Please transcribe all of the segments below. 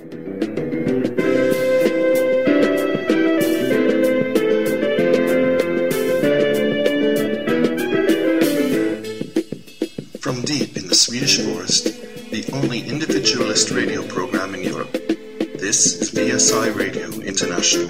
From deep in the Swedish forest, the only individualist radio program in Europe, this is VSI Radio International.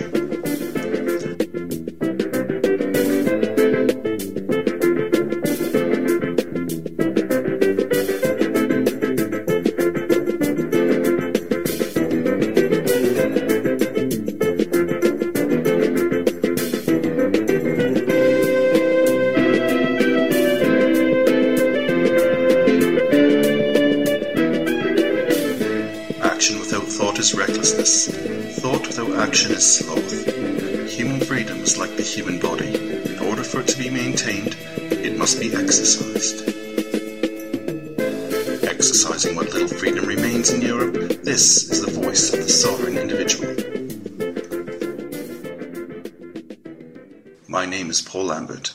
Thought without action is sloth. Human freedom is like the human body. In order for it to be maintained, it must be exercised. Exercising what little freedom remains in Europe, this is the voice of the sovereign individual. My name is Paul Lambert.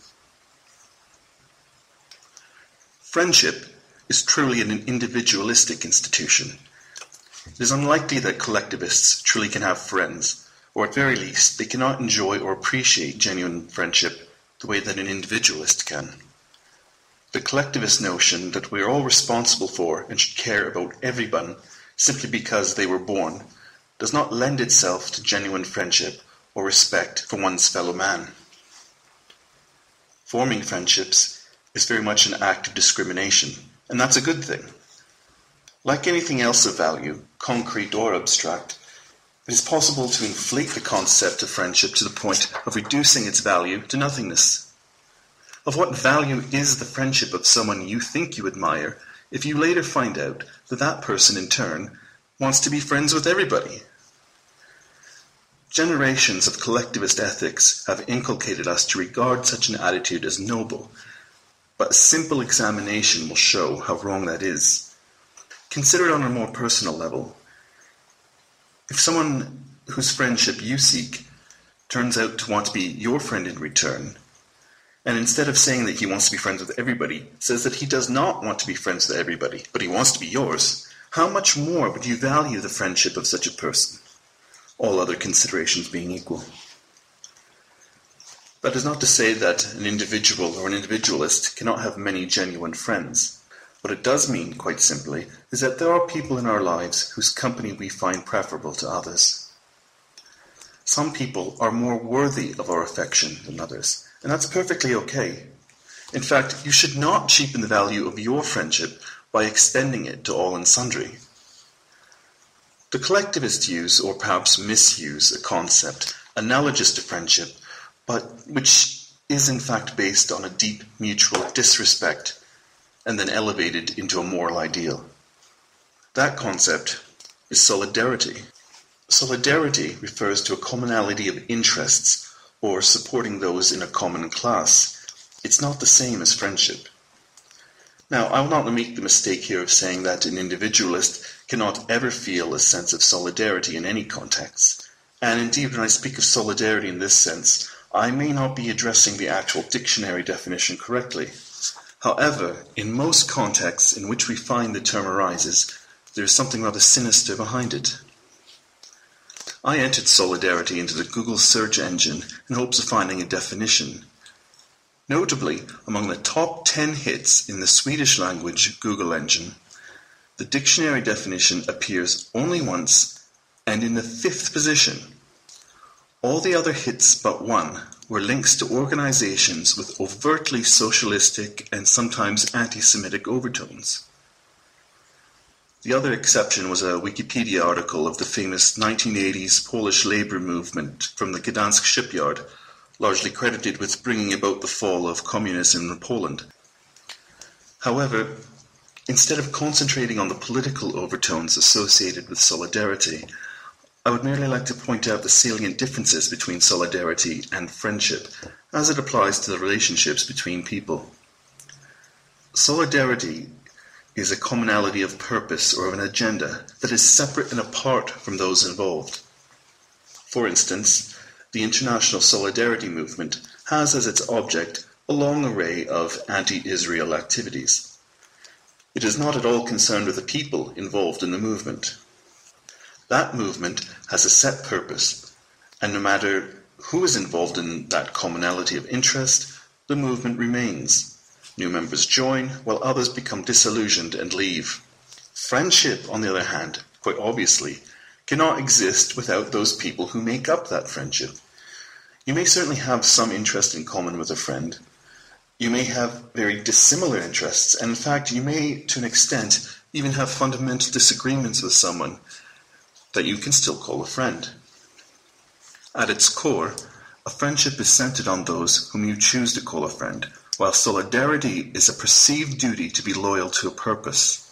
Friendship is truly an individualistic institution. It is unlikely that collectivists truly can have friends, or at very least, they cannot enjoy or appreciate genuine friendship the way that an individualist can. The collectivist notion that we are all responsible for and should care about everyone simply because they were born does not lend itself to genuine friendship or respect for one's fellow man. Forming friendships is very much an act of discrimination, and that's a good thing. Like anything else of value, concrete or abstract, it is possible to inflate the concept of friendship to the point of reducing its value to nothingness. Of what value is the friendship of someone you think you admire if you later find out that that person in turn wants to be friends with everybody? Generations of collectivist ethics have inculcated us to regard such an attitude as noble, but a simple examination will show how wrong that is. Consider it on a more personal level. If someone whose friendship you seek turns out to want to be your friend in return, and instead of saying that he wants to be friends with everybody, says that he does not want to be friends with everybody, but he wants to be yours, how much more would you value the friendship of such a person, all other considerations being equal? That is not to say that an individual or an individualist cannot have many genuine friends. What it does mean, quite simply, is that there are people in our lives whose company we find preferable to others. Some people are more worthy of our affection than others, and that's perfectly okay. In fact, you should not cheapen the value of your friendship by extending it to all and sundry. The collectivists use, or perhaps misuse, a concept analogous to friendship, but which is in fact based on a deep mutual disrespect and then elevated into a moral ideal. That concept is solidarity. Solidarity refers to a commonality of interests or supporting those in a common class. It's not the same as friendship. Now, I will not make the mistake here of saying that an individualist cannot ever feel a sense of solidarity in any context. And indeed, when I speak of solidarity in this sense, I may not be addressing the actual dictionary definition correctly. However, in most contexts in which we find the term arises, there is something rather sinister behind it. I entered solidarity into the Google search engine in hopes of finding a definition. Notably, among the top 10 hits in the Swedish language Google engine, the dictionary definition appears only once and in the 5th position. All the other hits but one were links to organizations with overtly socialistic and sometimes anti-Semitic overtones. The other exception was a Wikipedia article of the famous 1980s Polish labor movement from the Gdansk shipyard, largely credited with bringing about the fall of communism in Poland. However, instead of concentrating on the political overtones associated with solidarity, I would merely like to point out the salient differences between solidarity and friendship, as it applies to the relationships between people. Solidarity is a commonality of purpose or of an agenda that is separate and apart from those involved. For instance, the international solidarity movement has as its object a long array of anti-Israel activities. It is not at all concerned with the people involved in the movement. That movement has a set purpose, and no matter who is involved in that commonality of interest, the movement remains. New members join, while others become disillusioned and leave. Friendship, on the other hand, quite obviously, cannot exist without those people who make up that friendship. You may certainly have some interest in common with a friend. You may have very dissimilar interests, and in fact, you may, to an extent, even have fundamental disagreements with someone that you can still call a friend. At its core, a friendship is centered on those whom you choose to call a friend, while solidarity is a perceived duty to be loyal to a purpose.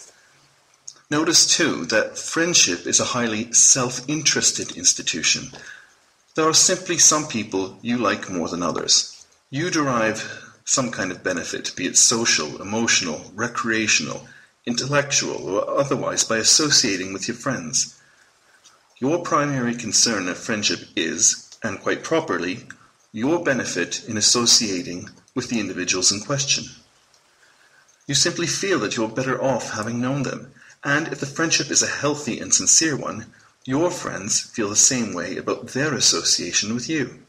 Notice, too, that friendship is a highly self-interested institution. There are simply some people you like more than others. You derive some kind of benefit, be it social, emotional, recreational, intellectual, or otherwise, by associating with your friends. Your primary concern of friendship is, and quite properly, your benefit in associating with the individuals in question. You simply feel that you're better off having known them, and if the friendship is a healthy and sincere one, your friends feel the same way about their association with you.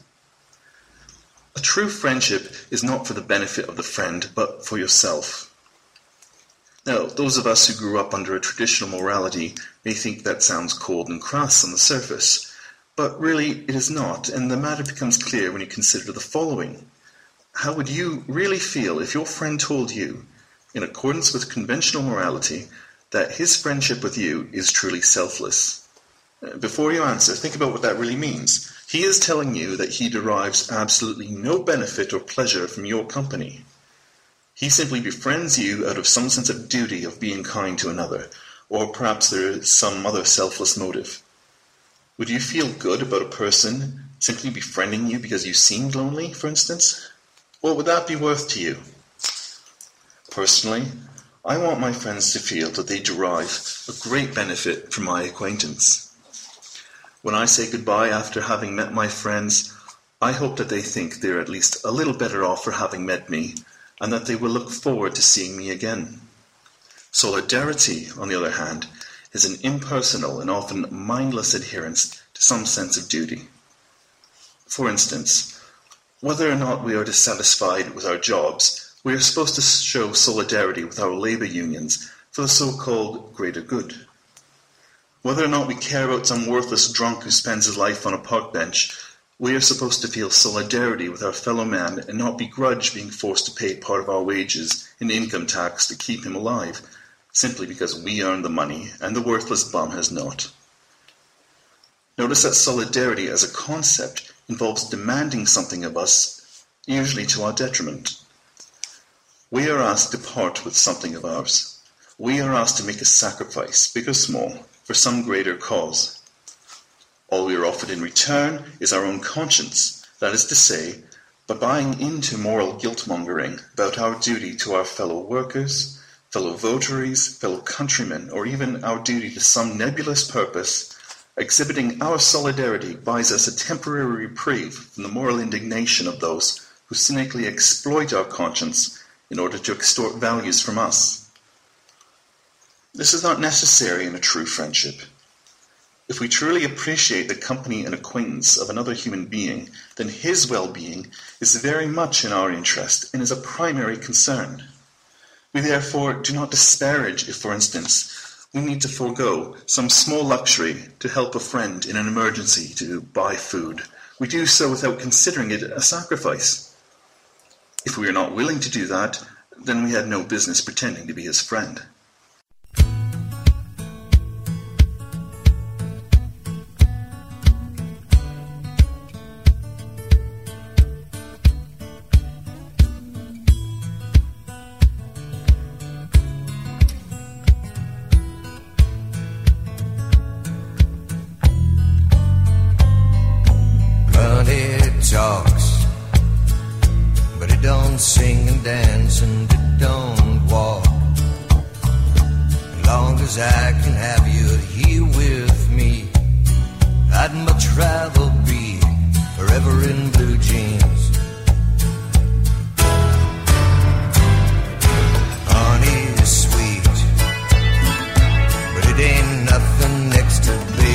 A true friendship is not for the benefit of the friend, but for yourself. Now, those of us who grew up under a traditional morality may think that sounds cold and crass on the surface, but really it is not, and the matter becomes clear when you consider the following. How would you really feel if your friend told you, in accordance with conventional morality, that his friendship with you is truly selfless? Before you answer, think about what that really means. He is telling you that he derives absolutely no benefit or pleasure from your company. He simply befriends you out of some sense of duty of being kind to another, or perhaps there is some other selfless motive. Would you feel good about a person simply befriending you because you seemed lonely, for instance? What would that be worth to you? Personally, I want my friends to feel that they derive a great benefit from my acquaintance. When I say goodbye after having met my friends, I hope that they think they're at least a little better off for having met me, and that they will look forward to seeing me again. Solidarity, on the other hand, is an impersonal and often mindless adherence to some sense of duty. For instance, whether or not we are dissatisfied with our jobs, we are supposed to show solidarity with our labor unions for the so-called greater good. Whether or not we care about some worthless drunk who spends his life on a park bench, we are supposed to feel solidarity with our fellow man and not begrudge being forced to pay part of our wages in income tax to keep him alive, simply because we earned the money and the worthless bum has not. Notice that solidarity as a concept involves demanding something of us, usually to our detriment. We are asked to part with something of ours. We are asked to make a sacrifice, big or small, for some greater cause. All we are offered in return is our own conscience, that is to say, by buying into moral guilt-mongering about our duty to our fellow workers, fellow votaries, fellow countrymen, or even our duty to some nebulous purpose, exhibiting our solidarity buys us a temporary reprieve from the moral indignation of those who cynically exploit our conscience in order to extort values from us. This is not necessary in a true friendship. If we truly appreciate the company and acquaintance of another human being, then his well-being is very much in our interest and is a primary concern. We therefore do not disparage if, for instance, we need to forego some small luxury to help a friend in an emergency to buy food. We do so without considering it a sacrifice. If we are not willing to do that, then we had no business pretending to be his friend. Talks, but it don't sing and dance and it don't walk. As long as I can have you here with me, I'd much rather be forever in blue jeans. Honey is sweet, but it ain't nothing next to being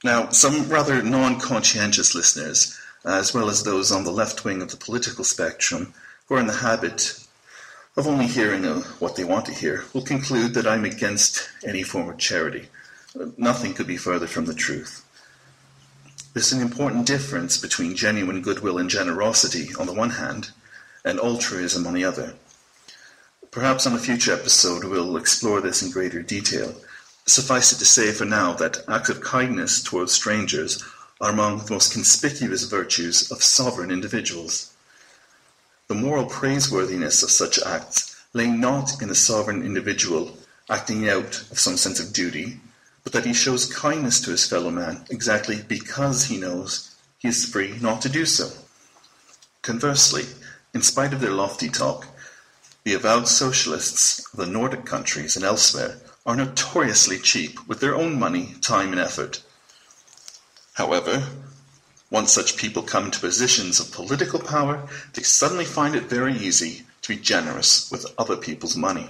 Now, some rather non-conscientious listeners, as well as those on the left wing of the political spectrum, who are in the habit of only hearing what they want to hear, will conclude that I'm against any form of charity. Nothing could be further from the truth. There's an important difference between genuine goodwill and generosity on the one hand, and altruism on the other. Perhaps on a future episode we'll explore this in greater detail. Suffice it to say for now that acts of kindness towards strangers are among the most conspicuous virtues of sovereign individuals. The moral praiseworthiness of such acts lay not in the sovereign individual acting out of some sense of duty, but that he shows kindness to his fellow man exactly because he knows he is free not to do so. Conversely, in spite of their lofty talk, the avowed socialists of the Nordic countries and elsewhere are notoriously cheap with their own money, time, and effort. However, once such people come to positions of political power, they suddenly find it very easy to be generous with other people's money.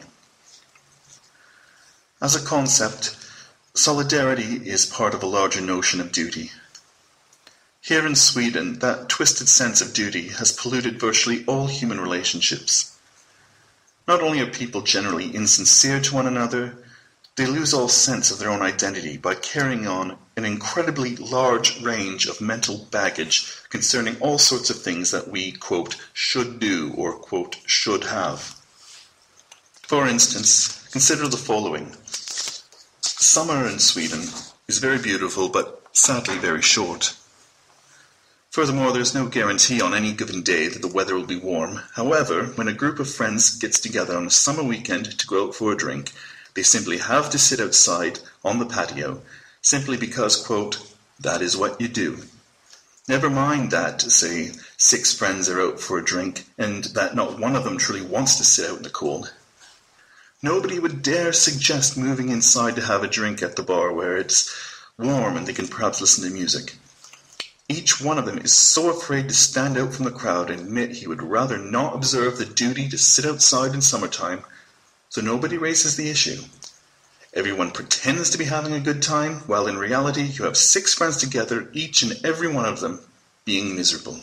As a concept, solidarity is part of a larger notion of duty. Here in Sweden, that twisted sense of duty has polluted virtually all human relationships. Not only are people generally insincere to one another, they lose all sense of their own identity by carrying on an incredibly large range of mental baggage concerning all sorts of things that we, quote, should do or, quote, should have. For instance, consider the following. Summer in Sweden is very beautiful, but sadly very short. Furthermore, there's no guarantee on any given day that the weather will be warm. However, when a group of friends gets together on a summer weekend to go out for a drink, they simply have to sit outside on the patio, simply because, quote, that is what you do. Never mind that, say, 6 friends are out for a drink, and that not one of them truly wants to sit out in the cold. Nobody would dare suggest moving inside to have a drink at the bar where it's warm and they can perhaps listen to music. Each one of them is so afraid to stand out from the crowd and admit he would rather not observe the duty to sit outside in summertime, so nobody raises the issue. Everyone pretends to be having a good time, while in reality you have 6 friends together, each and every one of them being miserable.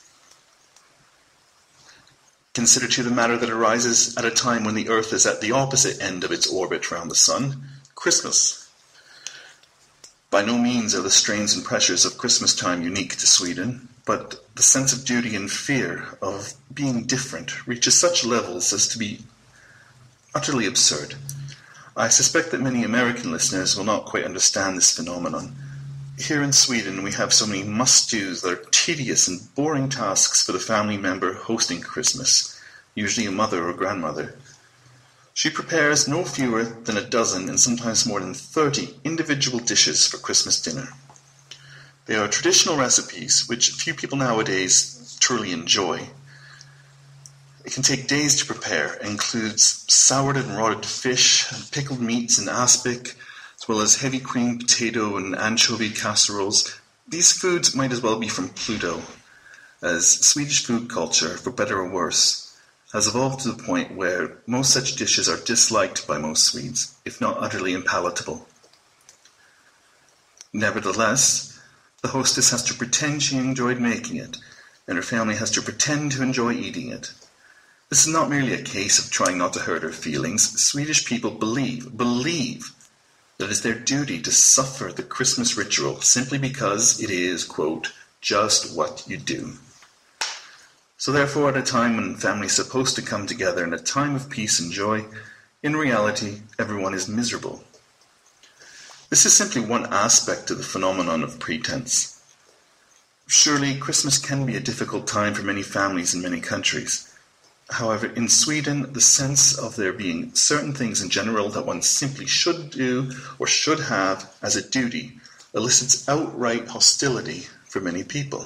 Consider too the matter that arises at a time when the Earth is at the opposite end of its orbit around the Sun, Christmas. By no means are the strains and pressures of Christmas time unique to Sweden, but the sense of duty and fear of being different reaches such levels as to be utterly absurd. I suspect that many American listeners will not quite understand this phenomenon. Here in Sweden we have so many must-dos that are tedious and boring tasks for the family member hosting Christmas, usually a mother or grandmother. She prepares no fewer than a dozen and sometimes more than 30 individual dishes for Christmas dinner. They are traditional recipes which few people nowadays truly enjoy. It can take days to prepare and includes soured and rotted fish, pickled meats and aspic, as well as heavy creamed potato and anchovy casseroles. These foods might as well be from Pluto, as Swedish food culture, for better or worse, has evolved to the point where most such dishes are disliked by most Swedes, if not utterly impalatable. Nevertheless, the hostess has to pretend she enjoyed making it, and her family has to pretend to enjoy eating it. This is not merely a case of trying not to hurt her feelings. Swedish people believe that it is their duty to suffer the Christmas ritual simply because it is, quote, just what you do. So therefore, at a time when families are supposed to come together in a time of peace and joy, in reality, everyone is miserable. This is simply one aspect of the phenomenon of pretense. Surely, Christmas can be a difficult time for many families in many countries. However, in Sweden, the sense of there being certain things in general that one simply should do or should have as a duty elicits outright hostility for many people.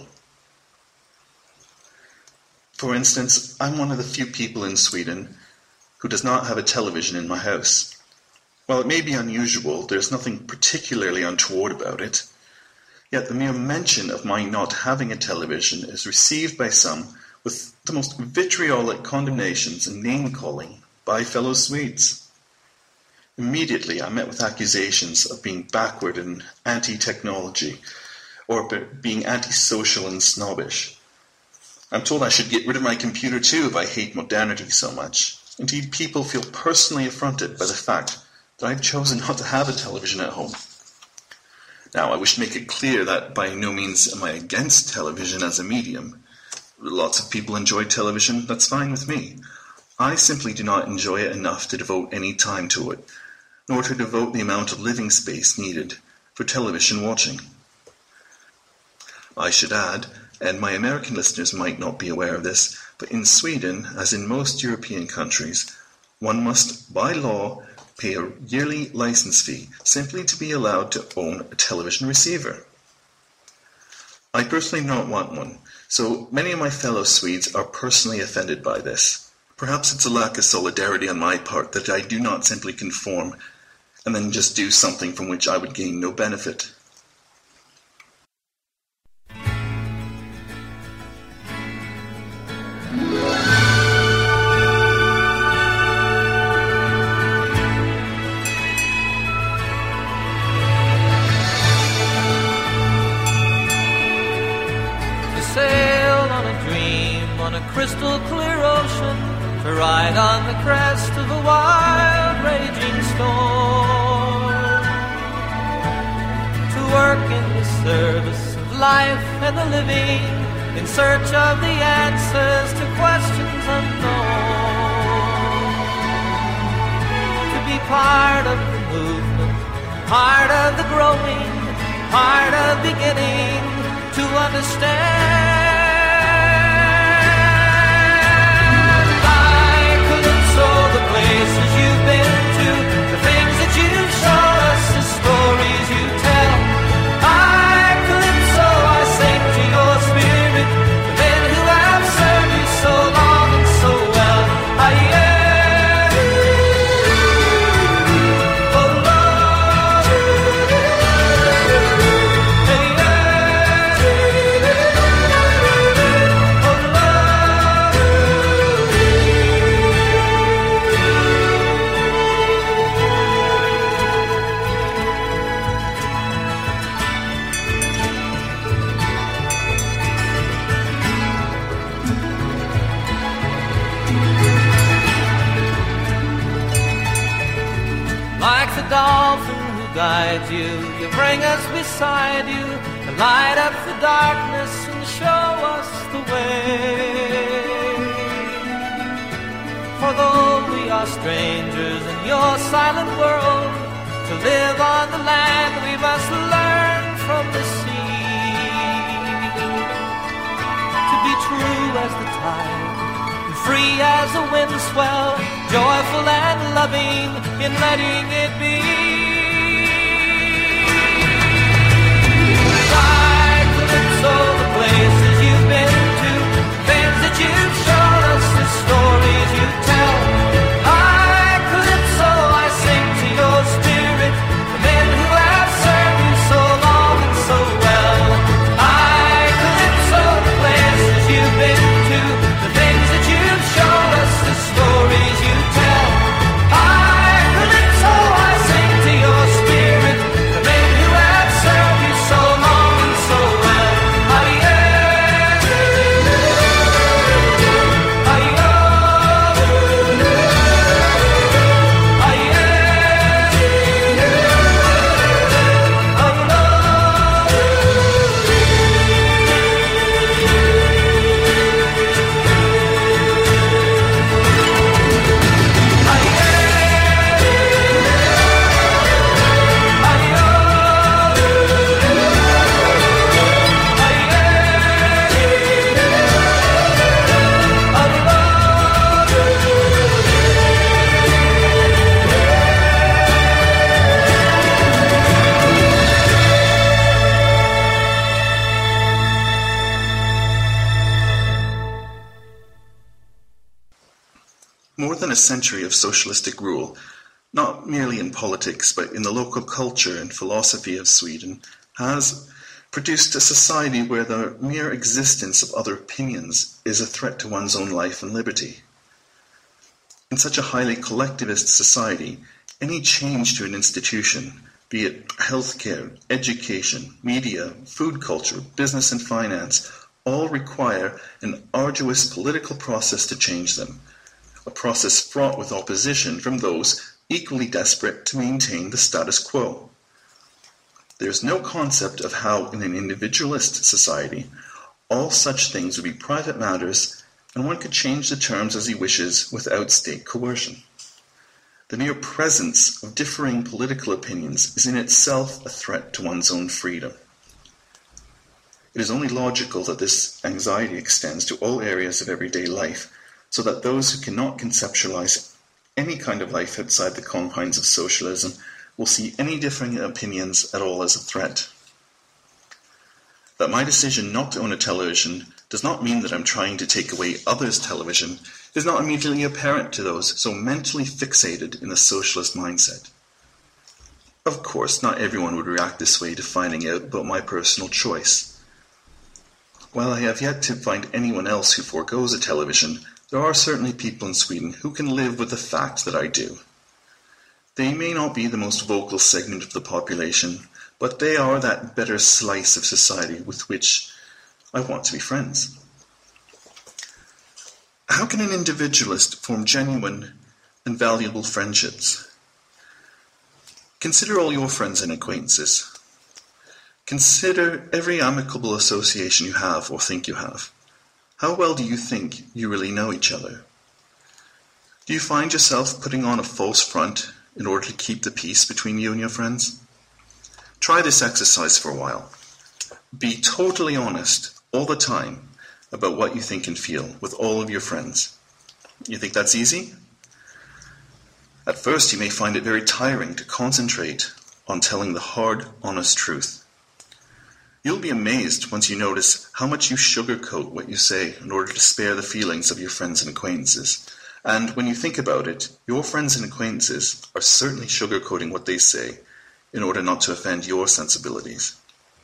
For instance, I'm one of the few people in Sweden who does not have a television in my house. While it may be unusual, there's nothing particularly untoward about it. Yet the mere mention of my not having a television is received by some with the most vitriolic condemnations and name-calling by fellow Swedes. Immediately I met with accusations of being backward and anti-technology, or being antisocial and snobbish. I'm told I should get rid of my computer too if I hate modernity so much. Indeed, people feel personally affronted by the fact that I've chosen not to have a television at home. Now, I wish to make it clear that by no means am I against television as a medium. Lots of people enjoy television, that's fine with me. I simply do not enjoy it enough to devote any time to it, nor to devote the amount of living space needed for television watching. I should add, and my American listeners might not be aware of this, but in Sweden, as in most European countries, one must, by law, pay a yearly license fee simply to be allowed to own a television receiver. I personally do not want one, so many of my fellow Swedes are personally offended by this. Perhaps it's a lack of solidarity on my part that I do not simply conform and then just do something from which I would gain no benefit. Crystal clear ocean, to ride on the crest of a wild raging storm, to work in the service of life and the living, in search of the answers to questions unknown, to be part of the movement, part of the growing, part of beginning to understand. Places you've been to, the things that you've shown us, the stories you tell. I calypso, I sing to your spirit, the men who have served you so long and so well. Oh Lord, like the dolphin who guides you, you bring us beside you, to light up the darkness and show us the way. For though we are strangers in your silent world, to live on the land we must learn from the sea, to be true as the tide, free as a wind swell, joyful and loving in letting it be. I calypso, the places you've been to, things that you've shown us, the stories you tell. I calypso, I sing to your spirit, the men who have served you so long and so well. I calypso, the places you've been to, the things that you've shown us, the stories you tell. I calypso, I sing to your spirit, the men who have served you so long and so well. More than a century of socialistic rule, not merely in politics but in the local culture and philosophy of Sweden, has produced a society where the mere existence of other opinions is a threat to one's own life and liberty. In such a highly collectivist society, Any change to an institution, be it healthcare, education, media, food culture, business and finance, all require an arduous political process to change them, a process fraught with opposition from those equally desperate to maintain the status quo. There is no concept of how, in an individualist society, all such things would be private matters and one could change the terms as he wishes without state coercion. The mere presence of differing political opinions is in itself a threat to one's own freedom. It is only logical that this anxiety extends to all areas of everyday life, so that those who cannot conceptualize any kind of life outside the confines of socialism will see any differing opinions at all as a threat. That my decision not to own a television does not mean that I'm trying to take away others' television is not immediately apparent to those so mentally fixated in the socialist mindset. Of course, not everyone would react this way to finding out about my personal choice. While I have yet to find anyone else who forgoes a television, there are certainly people in Sweden who can live with the fact that I do. They may not be the most vocal segment of the population, but they are that better slice of society with which I want to be friends. How can an individualist form genuine and valuable friendships? Consider all your friends and acquaintances. Consider every amicable association you have or think you have. How well do you think you really know each other? Do you find yourself putting on a false front in order to keep the peace between you and your friends? Try this exercise for a while. Be totally honest all the time about what you think and feel with all of your friends. You think that's easy? At first, you may find it very tiring to concentrate on telling the hard, honest truth. You'll be amazed once you notice how much you sugarcoat what you say in order to spare the feelings of your friends and acquaintances. And when you think about it, your friends and acquaintances are certainly sugarcoating what they say in order not to offend your sensibilities.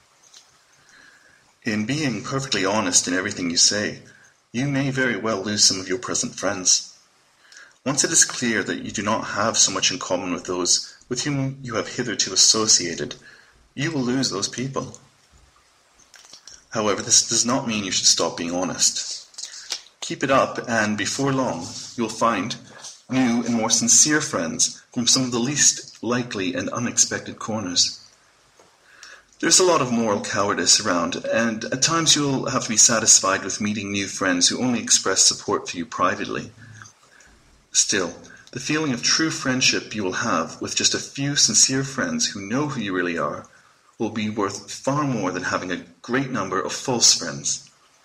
In being perfectly honest in everything you say, you may very well lose some of your present friends. Once it is clear that you do not have so much in common with those with whom you have hitherto associated, you will lose those people. However, this does not mean you should stop being honest. Keep it up, and before long, you'll find new and more sincere friends from some of the least likely and unexpected corners. There's a lot of moral cowardice around, and at times you'll have to be satisfied with meeting new friends who only express support for you privately. Still, the feeling of true friendship you will have with just a few sincere friends who know who you really are will be worth far more than having a great number of false friends.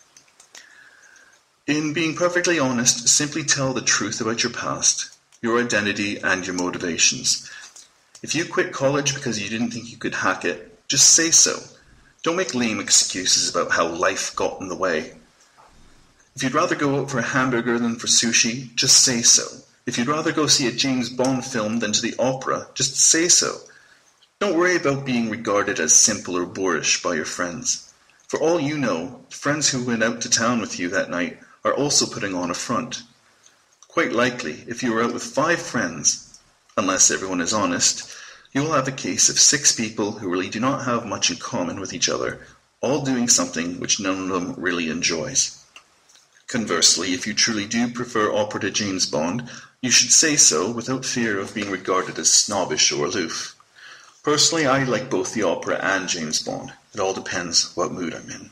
In being perfectly honest, simply tell the truth about your past, your identity, and your motivations. If you quit college because you didn't think you could hack it, just say so. Don't make lame excuses about how life got in the way. If you'd rather go out for a hamburger than for sushi, just say so. If you'd rather go see a James Bond film than to the opera, just say so. Don't worry about being regarded as simple or boorish by your friends. For all you know, friends who went out to town with you that night are also putting on a front. Quite likely, if you were out with 5 friends, unless everyone is honest, you will have a case of 6 people who really do not have much in common with each other, all doing something which none of them really enjoys. Conversely, if you truly do prefer opera to James Bond, you should say so without fear of being regarded as snobbish or aloof. Personally, I like both the opera and James Bond. It all depends what mood I'm in.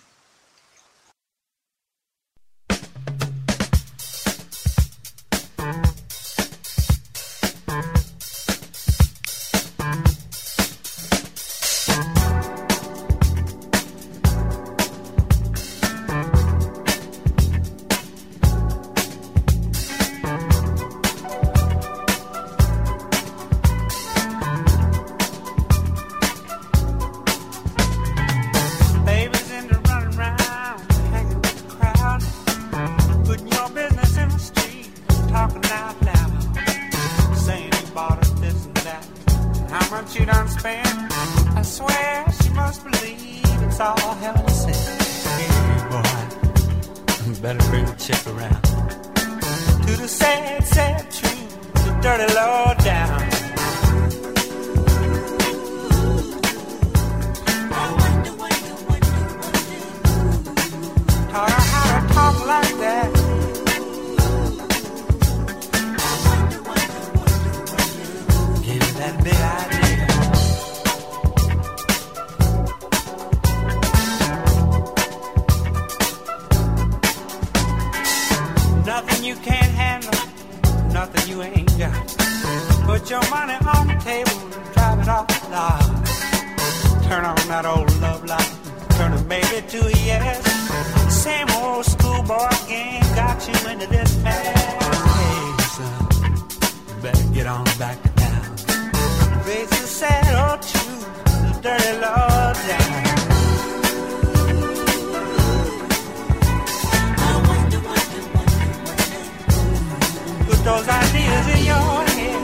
you ain't got. Put your money on the table and drive it off the lot. Turn on that old love light, turn a maybe to a yes. Same old schoolboy game got you into this mess. Hey son, you better get on back to town. Face the sad old truth, the dirty Lord down. Put those ideas in your head.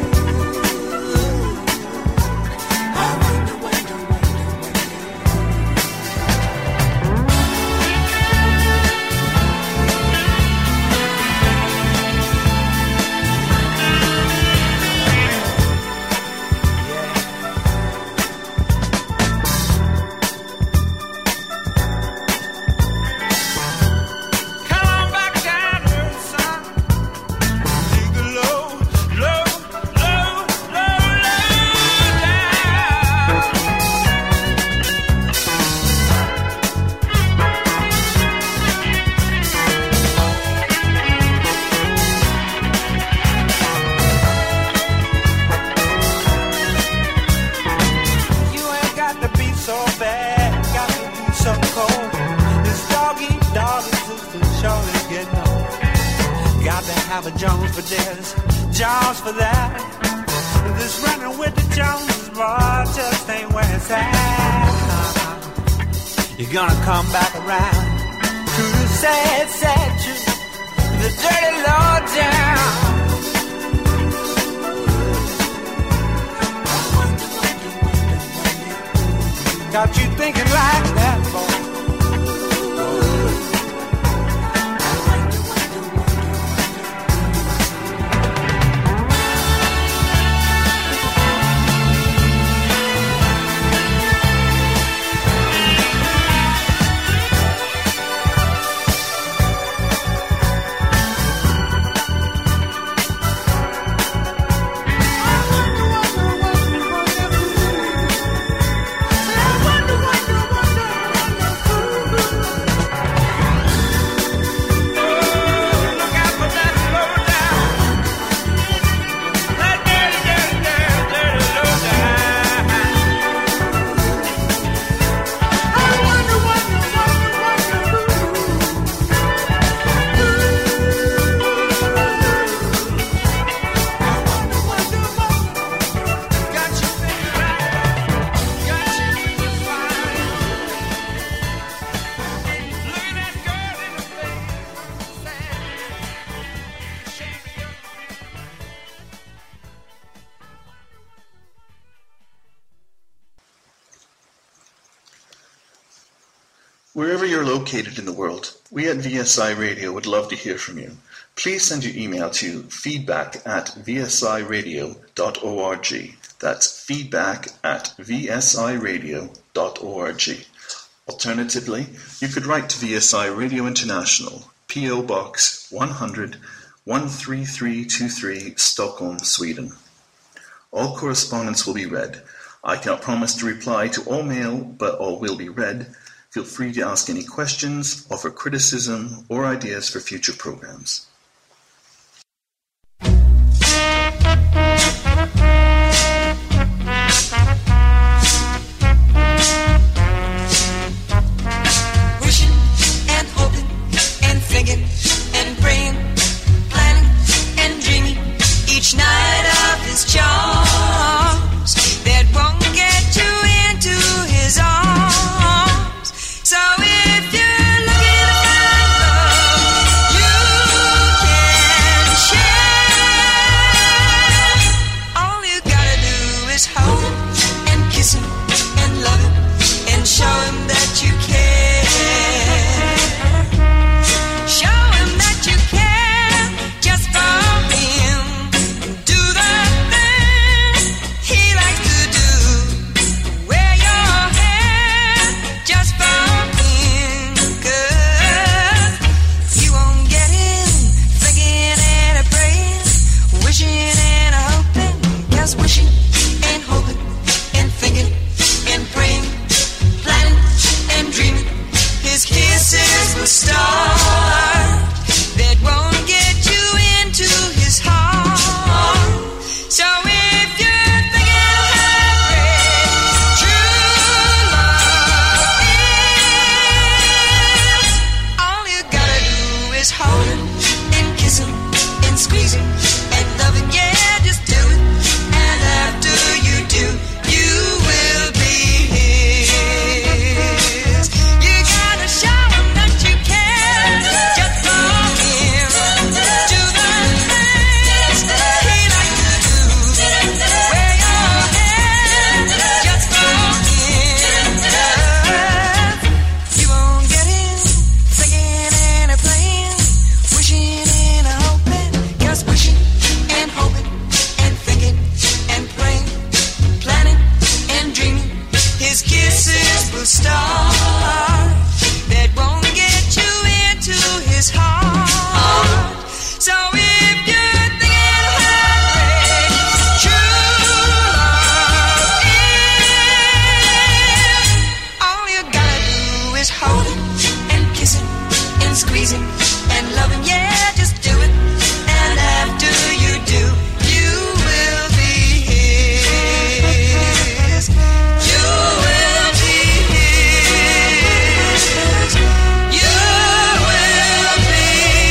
Have a Jones for this, Jones for that. This running with the Joneses, boy, just ain't where it's at. You're gonna come back around to the sad, sad truth, the dirty low down. Got you thinking like that, boy. Wherever you're located in the world, we at VSI Radio would love to hear from you. Please send your email to feedback@vsiradio.org. That's feedback@vsiradio.org. Alternatively, you could write to VSI Radio International, P.O. Box 100 13323, Stockholm, Sweden. All correspondence will be read. I cannot promise to reply to all mail, but all will be read. Feel free to ask any questions, offer criticism, or ideas for future programs. Wishing and hoping and thinking and praying, planning and dreaming each night of his charms that won't get you into his arms. So if you're looking to find love, you squeezing and loving, yeah, just do it. And after you do, you will be his. You gotta show him that you care. Just walk in to the things he likes to do. Wear your hair, just walk in. You won't get in, singing and a playing, wishing and a hoping, just wishing and hoping and thinking and praying, planning and dreaming. His kisses will start that won't get you into his heart. So if you're thinking heartbreak, true love is. All you gotta do is hold him and kiss him and squeeze him and love him, yeah, just do it. And after you do, you will be his. You will be his. You will be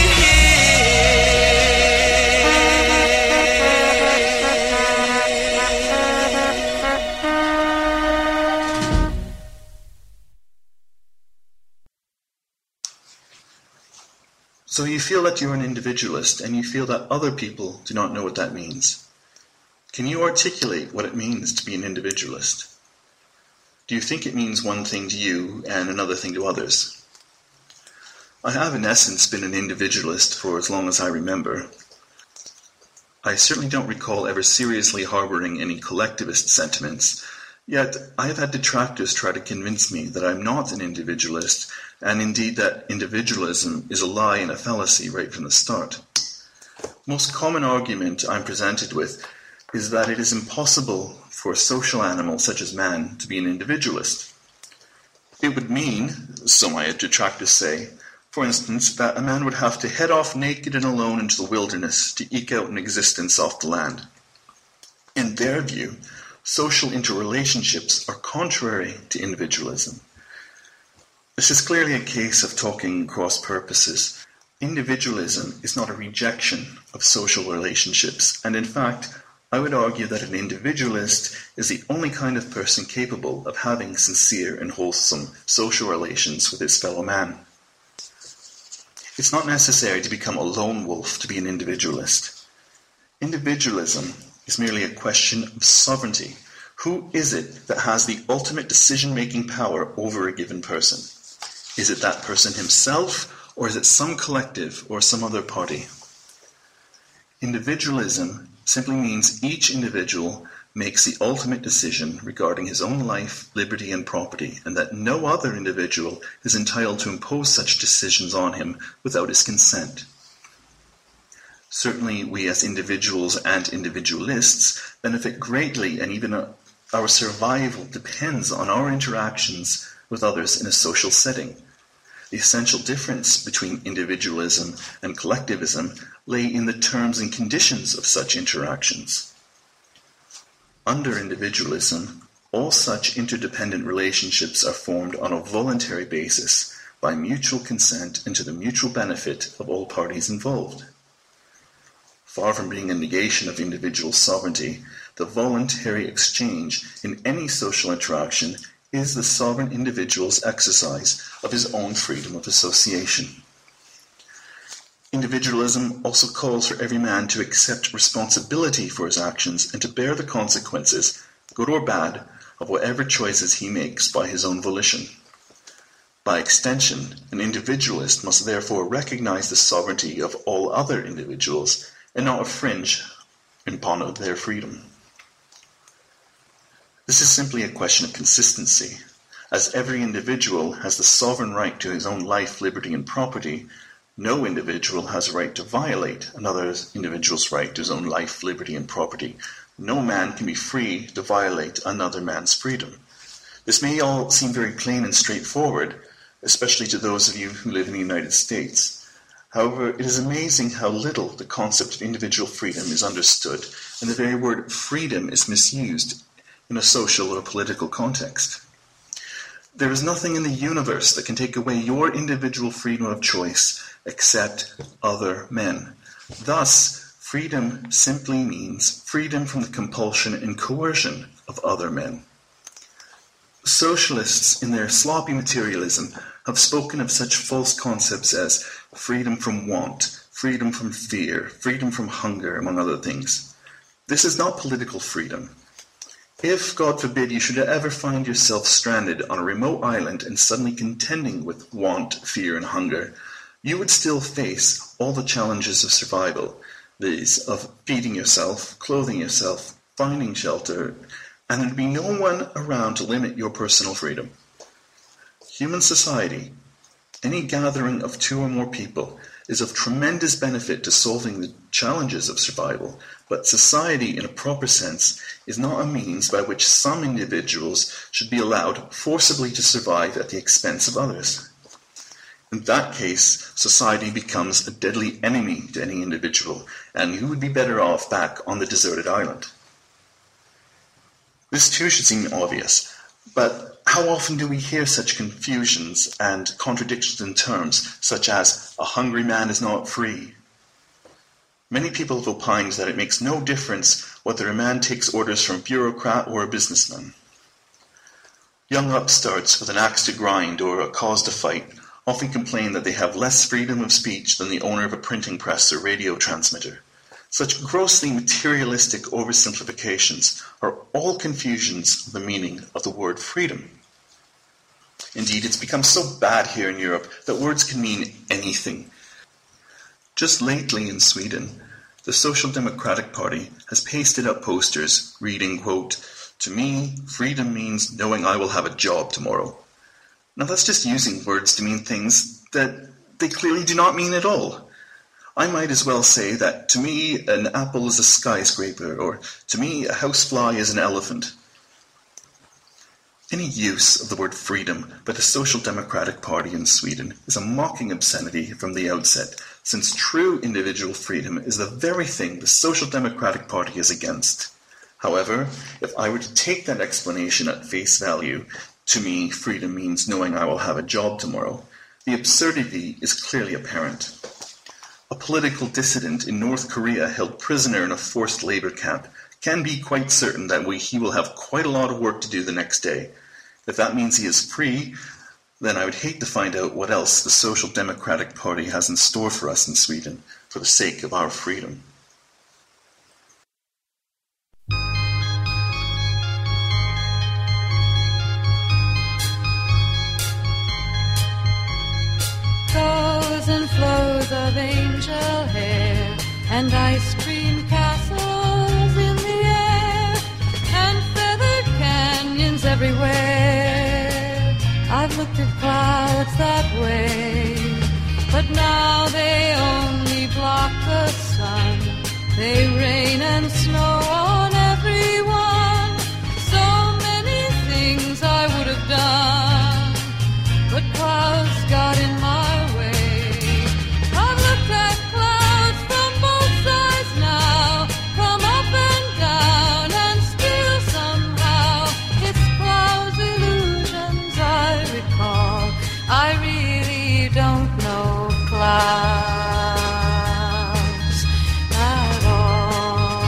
So you feel that you're an individualist, and you feel that other people do not know what that means. Can you articulate what it means to be an individualist? Do you think it means one thing to you and another thing to others? I have in essence been an individualist for as long as I remember. I certainly don't recall ever seriously harboring any collectivist sentiments, yet I have had detractors try to convince me that I'm not an individualist, and indeed that individualism is a lie and a fallacy right from the start. Most common argument I'm presented with is that it is impossible for a social animal such as man to be an individualist. It would mean, so my detractors say, for instance, that a man would have to head off naked and alone into the wilderness to eke out an existence off the land. In their view, social interrelationships are contrary to individualism. This is clearly a case of talking cross purposes. Individualism is not a rejection of social relationships, and in fact, I would argue that an individualist is the only kind of person capable of having sincere and wholesome social relations with his fellow man. It's not necessary to become a lone wolf to be an individualist. Individualism is merely a question of sovereignty. Who is it that has the ultimate decision-making power over a given person? Is it that person himself, or is it some collective or some other party? Individualism simply means each individual makes the ultimate decision regarding his own life, liberty, and property, and that no other individual is entitled to impose such decisions on him without his consent. Certainly, we as individuals and individualists benefit greatly, and even our survival depends on our interactions with others in a social setting. The essential difference between individualism and collectivism lay in the terms and conditions of such interactions. Under individualism, all such interdependent relationships are formed on a voluntary basis by mutual consent and to the mutual benefit of all parties involved. Far from being a negation of individual sovereignty, the voluntary exchange in any social interaction is the sovereign individual's exercise of his own freedom of association. Individualism also calls for every man to accept responsibility for his actions and to bear the consequences, good or bad, of whatever choices he makes by his own volition. By extension, an individualist must therefore recognize the sovereignty of all other individuals and not infringe upon their freedom. This is simply a question of consistency. As every individual has the sovereign right to his own life, liberty, and property, no individual has a right to violate another individual's right to his own life, liberty, and property. No man can be free to violate another man's freedom. This may all seem very plain and straightforward, especially to those of you who live in the United States. However, it is amazing how little the concept of individual freedom is understood, and the very word freedom is misused in a social or political context. There is nothing in the universe that can take away your individual freedom of choice except other men. Thus, Freedom simply means freedom from the compulsion and coercion of other men. Socialists, in their sloppy materialism, have spoken of such false concepts as freedom from want, freedom from fear, freedom from hunger, among other things. This is not political freedom. If, God forbid, you should ever find yourself stranded on a remote island and suddenly contending with want, fear, and hunger, you would still face all the challenges of survival, these of feeding yourself, clothing yourself, finding shelter, and there'd be no one around to limit your personal freedom. Human society, any gathering of two or more people, is of tremendous benefit to solving the challenges of survival, but society in a proper sense is not a means by which some individuals should be allowed forcibly to survive at the expense of others. In that case, society becomes a deadly enemy to any individual, and who would be better off back on the deserted island? This too should seem obvious, but how often do we hear such confusions and contradictions in terms such as a hungry man is not free? Many people have opined that it makes no difference whether a man takes orders from a bureaucrat or a businessman. Young upstarts with an axe to grind or a cause to fight often complain that they have less freedom of speech than the owner of a printing press or radio transmitter. Such grossly materialistic oversimplifications are all confusions of the meaning of the word freedom. Indeed, it's become so bad here in Europe that words can mean anything. Just lately in Sweden, the Social Democratic Party has pasted up posters reading, quote, "To me, freedom means knowing I will have a job tomorrow." Now that's just using words to mean things that they clearly do not mean at all. I might as well say that to me an apple is a skyscraper, or to me a housefly is an elephant. Any use of the word freedom by the Social Democratic Party in Sweden is a mocking obscenity from the outset, since true individual freedom is the very thing the Social Democratic Party is against. However, if I were to take that explanation at face value, to me freedom means knowing I will have a job tomorrow, the absurdity is clearly apparent. A political dissident in North Korea held prisoner in a forced labor camp can be quite certain that he will have quite a lot of work to do the next day. If that means he is free, then I would hate to find out what else the Social Democratic Party has in store for us in Sweden for the sake of our freedom. And flows of angel hair and ice cream castles in the air and feathered canyons everywhere. I've looked at clouds that way, but now they only block the sun. They rain and snow on everyone. So many things I would have done, but clouds got in my way. At all.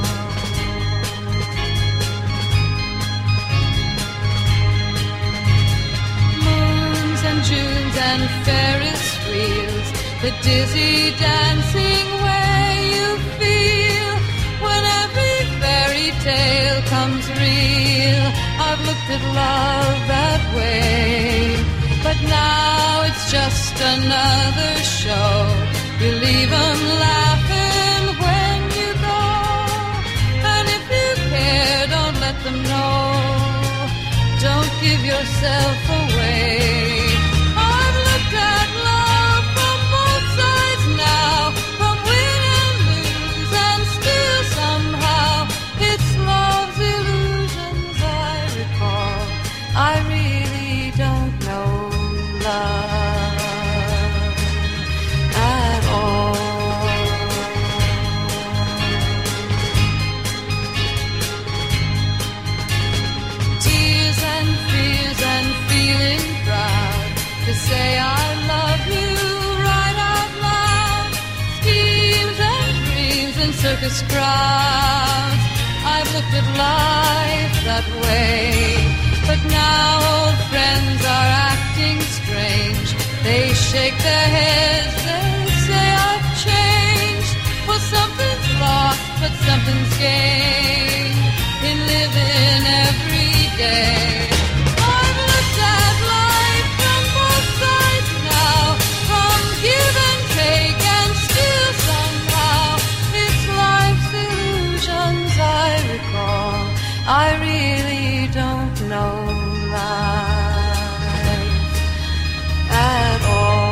Moons and Junes and Ferris wheels, the dizzy dancing way you feel when every fairy tale comes real. I've looked at love that way, but now it's just another show. You leave 'em laughing when you go, and if you care, don't let them know. Don't give yourself away. I've looked at love from both sides now, from win and lose, and still somehow it's love's illusions I recall. I really don't know love at all. Tears and fears and feelings than circus crowds. I've looked at life that way, but now old friends are acting strange. They shake their heads, they say I've changed. Well, something's lost, but something's gained in living every day. I've looked at life from both sides now, from give and take, and still somehow it's life's illusions I recall. I really don't know life at all.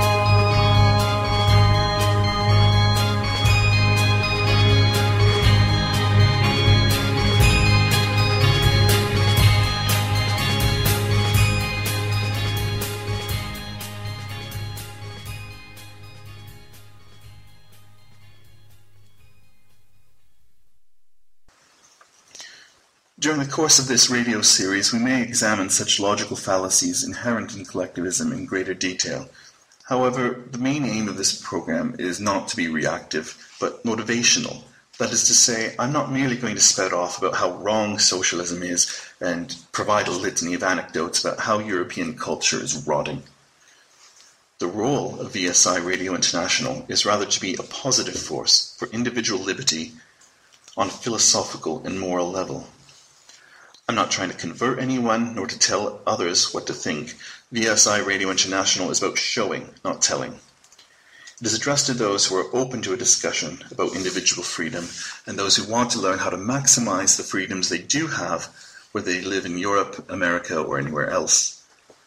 During the course of this radio series, we may examine such logical fallacies inherent in collectivism in greater detail. However, the main aim of this program is not to be reactive, but motivational. That is to say, I'm not merely going to spout off about how wrong socialism is and provide a litany of anecdotes about how European culture is rotting. The role of VSI Radio International is rather to be a positive force for individual liberty on a philosophical and moral level. I'm not trying to convert anyone, nor to tell others what to think. VSI Radio International is about showing, not telling. It is addressed to those who are open to a discussion about individual freedom, and those who want to learn how to maximize the freedoms they do have, whether they live in Europe, America, or anywhere else.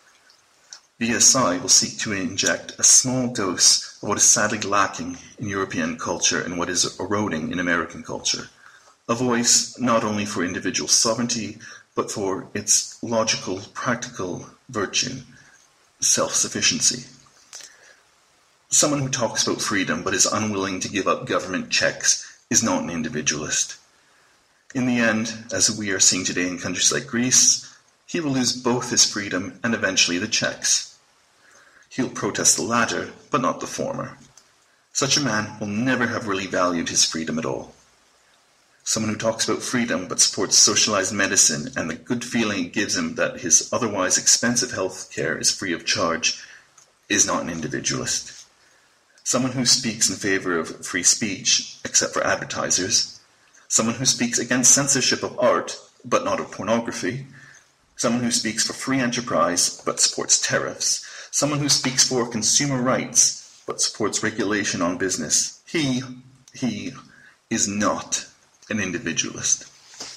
VSI will seek to inject a small dose of what is sadly lacking in European culture and what is eroding in American culture. A voice not only for individual sovereignty, but for its logical, practical virtue, self-sufficiency. Someone who talks about freedom but is unwilling to give up government checks is not an individualist. In the end, as we are seeing today in countries like Greece, he will lose both his freedom and eventually the checks. He'll protest the latter, but not the former. Such a man will never have really valued his freedom at all. Someone who talks about freedom but supports socialized medicine and the good feeling it gives him that his otherwise expensive health care is free of charge is not an individualist. Someone who speaks in favor of free speech, except for advertisers. Someone who speaks against censorship of art, but not of pornography. Someone who speaks for free enterprise, but supports tariffs. Someone who speaks for consumer rights, but supports regulation on business. He is not an individualist.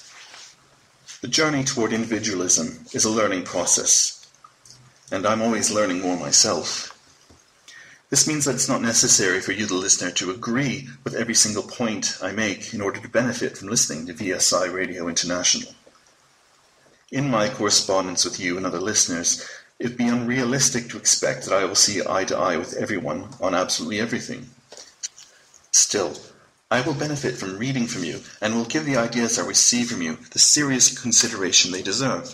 The journey toward individualism is a learning process, and I'm always learning more myself. This means that it's not necessary for you, the listener, to agree with every single point I make in order to benefit from listening to VSI Radio International. In my correspondence with you and other listeners, it would be unrealistic to expect that I will see eye to eye with everyone on absolutely everything. Still, I will benefit from reading from you and will give the ideas I receive from you the serious consideration they deserve.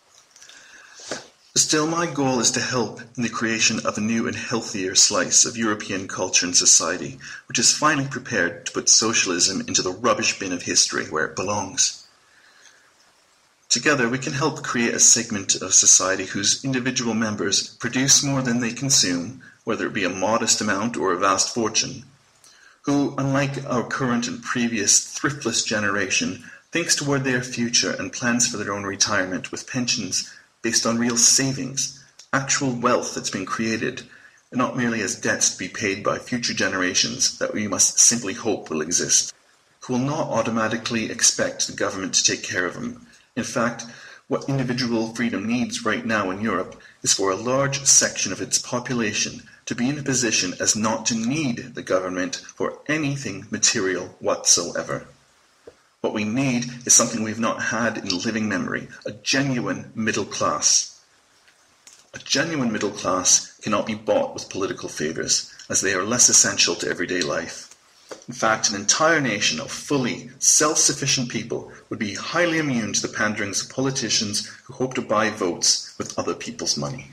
Still, my goal is to help in the creation of a new and healthier slice of European culture and society, which is finally prepared to put socialism into the rubbish bin of history where it belongs. Together, we can help create a segment of society whose individual members produce more than they consume, whether it be a modest amount or a vast fortune, who, unlike our current and previous thriftless generation, thinks toward their future and plans for their own retirement with pensions based on real savings, actual wealth that's been created, and not merely as debts to be paid by future generations that we must simply hope will exist, who will not automatically expect the government to take care of them. In fact, what individual freedom needs right now in Europe is for a large section of its population to be in a position as not to need the government for anything material whatsoever. What we need is something we have not had in living memory, a genuine middle class. A genuine middle class cannot be bought with political favours, as they are less essential to everyday life. In fact, an entire nation of fully self-sufficient people would be highly immune to the panderings of politicians who hope to buy votes with other people's money.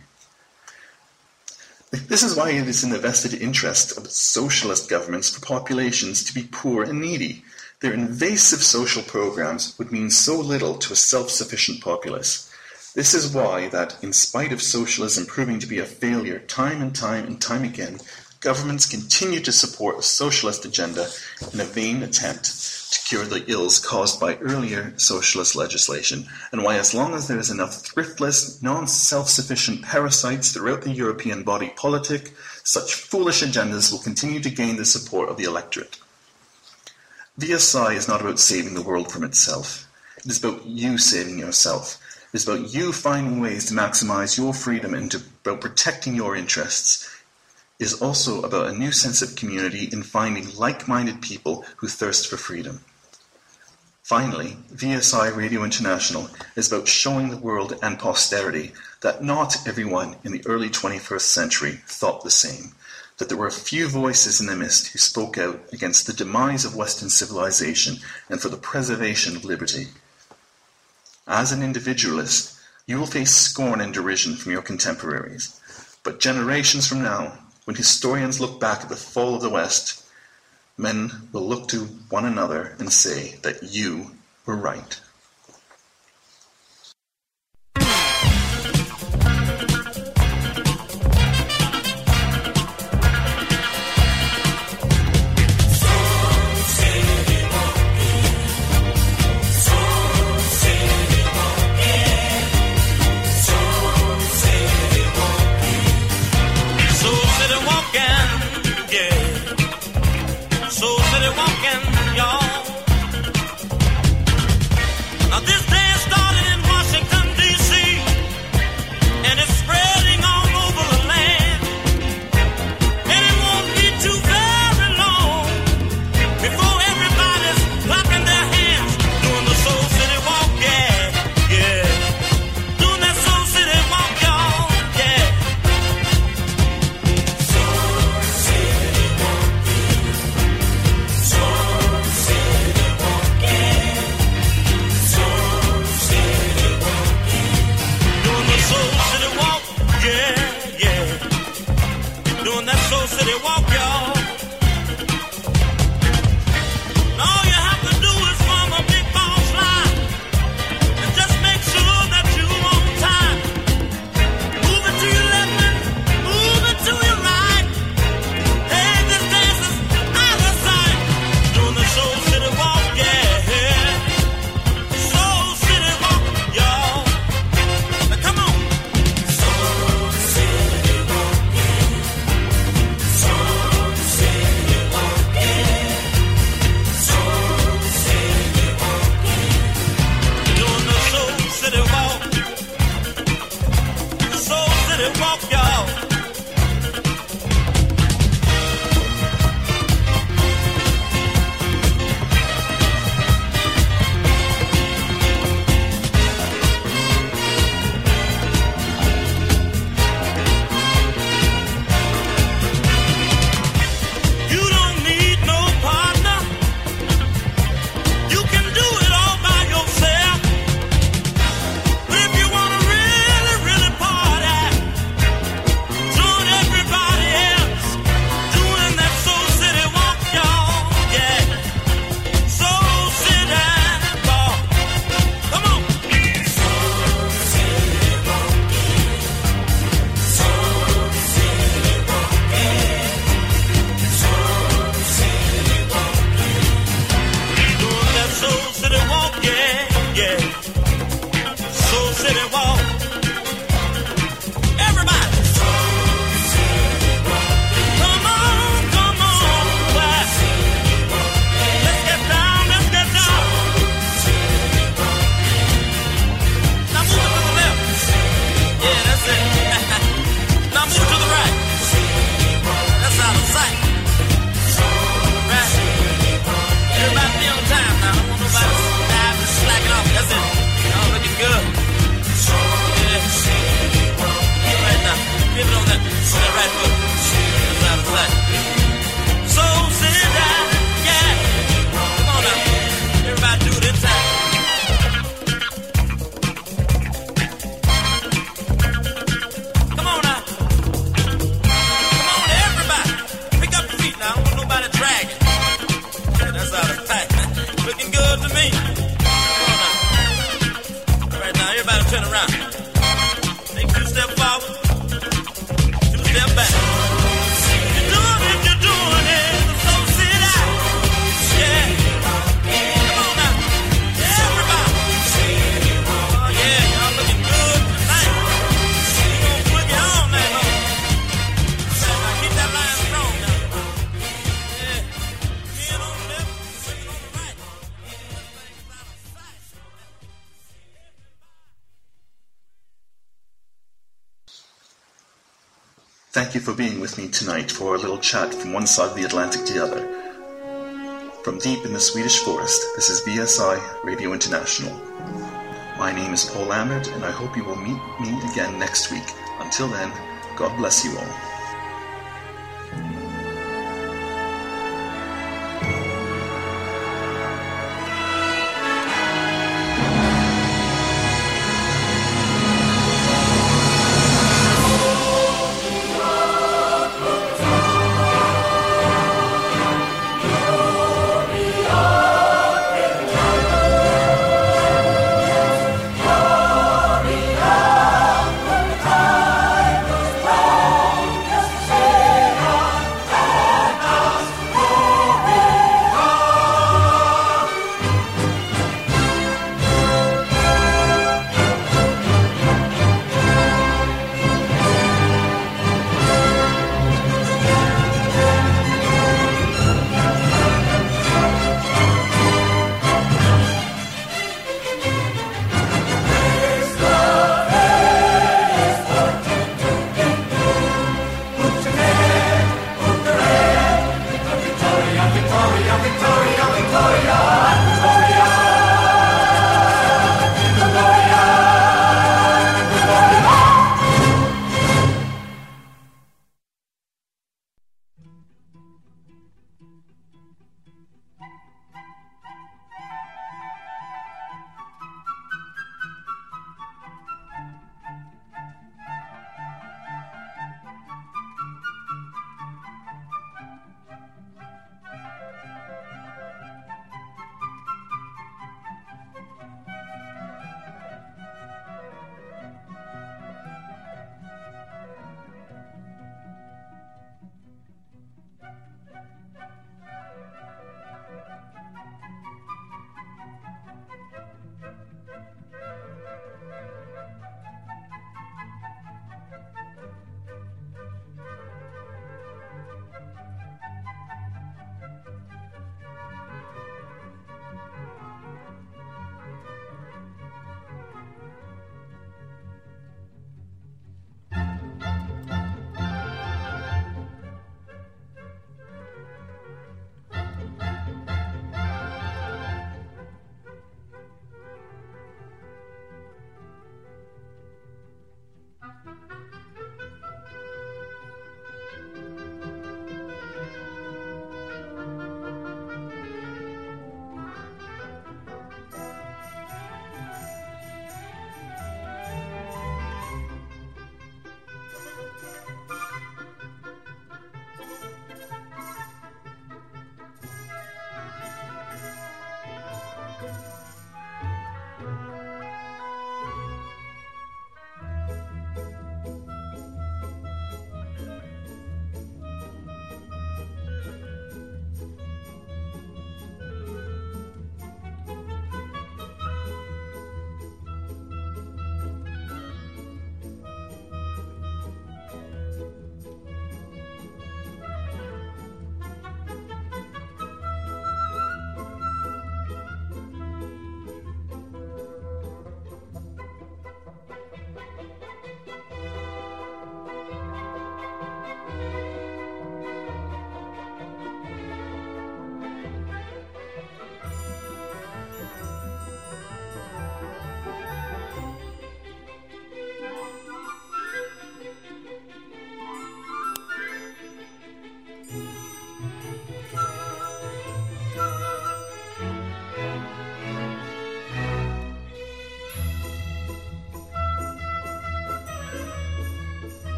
This is why it is in the vested interest of socialist governments for populations to be poor and needy, Their invasive social programs would mean so little to a self-sufficient populace. This is why that, in spite of socialism proving to be a failure time and time again, governments continue to support a socialist agenda in a vain attempt to cure the ills caused by earlier socialist legislation, and why as long as there is enough thriftless, non-self-sufficient parasites throughout the European body politic, such foolish agendas will continue to gain the support of the electorate. VSI is not about saving the world from itself. It is about you saving yourself. It is about you finding ways to maximize your freedom and about protecting your interests. It is also about a new sense of community in finding like-minded people who thirst for freedom. Finally, VSI Radio International is about showing the world and posterity that not everyone in the early 21st century thought the same, that there were a few voices in the mist who spoke out against the demise of Western civilization and for the preservation of liberty. As an individualist, you will face scorn and derision from your contemporaries, but generations from now, when historians look back at the fall of the West, men will look to one another and say that you were right. Thank you for being with me tonight for a little chat from one side of the Atlantic to the other. From deep in the Swedish forest, this is BSI Radio International. My name is Paul Lambert, and I hope you will meet me again next week. Until then, God bless you all.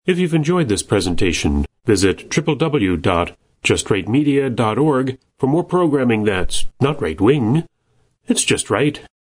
If you've enjoyed this presentation, visit www.justrightmedia.org for more programming that's not right-wing. It's just right.